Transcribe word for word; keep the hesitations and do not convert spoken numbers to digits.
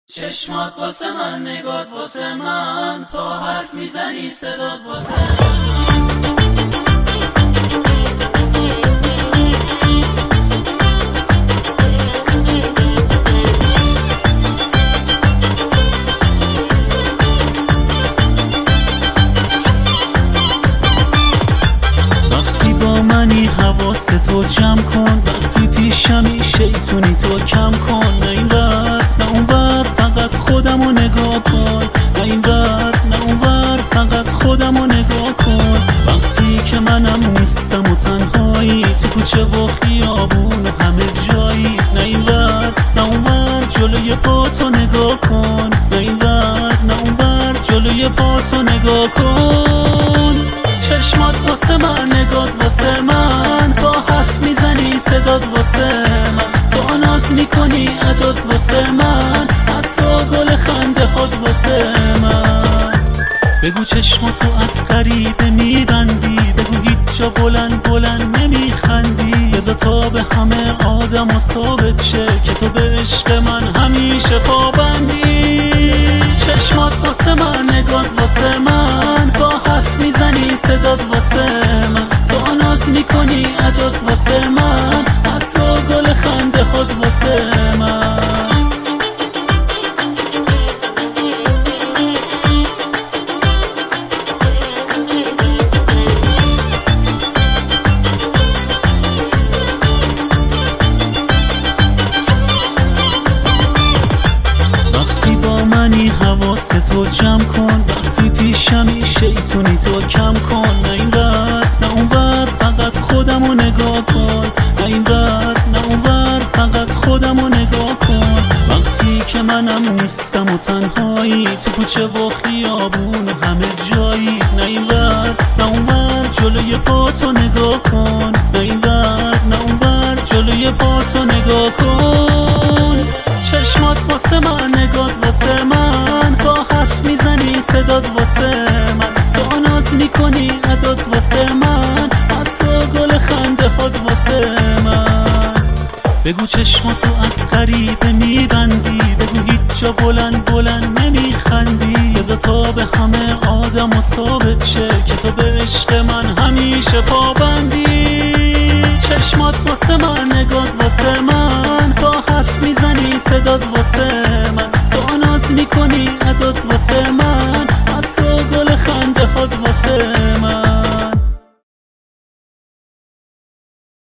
چشمات واسه من، نگات واسه من، تا حرف میزنی صدات واسه من. وقتی با منی حواستو جمع کن، وقتی پیشمی شیطونی تو کم کن. نه این ور نه اون ور، فقط خودمو نگاه کن. نه این ور نه اون ور، فقط خودمو نگاه کن. وقتی که منم نیستم و تنهایی، تو کوچه و خیابون و همه جایی. نه این ور نه اون ور، جلوی پاتو نگاه کن. نه این ور نه اون ور، جلوی پاتو نگاه کن. چشمات واسه من، نگات واسه من، تا حرف میزنی صدات واسه من. تو ناز میکنی عدات واسه من، حتی گل خنده هات واسه من. بگو چشماتو از غریبه میبندی، بگو هیچ جا بلند بلند نمیخندی. بذار تا به همه آدم و ثابت شه که تو به عشق من همیشه پابندی. چشمات واسه من، نگات واسه من، تا حرف میزنی صدات واسه من. تو ناز میکنی عدات واسه من، حتی گل خنده هات واسه من. حواستو جمع کن، وقتی پیشمی شیطونی تو کم کن. نه این ور نه اون ور، فقط خودمو نگاه کن. نه این ور نه اون ور، فقط خودمو نگاه کن. وقتی که منم نیستم و تنهایی، تو کوچه و خیابون و همه جایی. نه این ور نه اون ور، جلوی پاتو نگاه کن. نه این ور نه اون ور، جلوی پاتو نگاه کن. چشمات واسه من، نگات واسه من، تا حرف میزنی صدات واسه من. تو ناز میکنی عدات واسه من، حتی گل خنده هات واسه من. بگو چشماتو از غریبه میبندی، بگو هیچ جا بلند بلند نمیخندی. بذار تا به همه آدم و ثابت شه که تو به عشق من همیشه پابندی. چشمات واسه من، نگات واسه من، تا حرف میزنی صدات واسه من. تو ناز میکنی عدات واسه من، حتی گل خنده هات واسه من.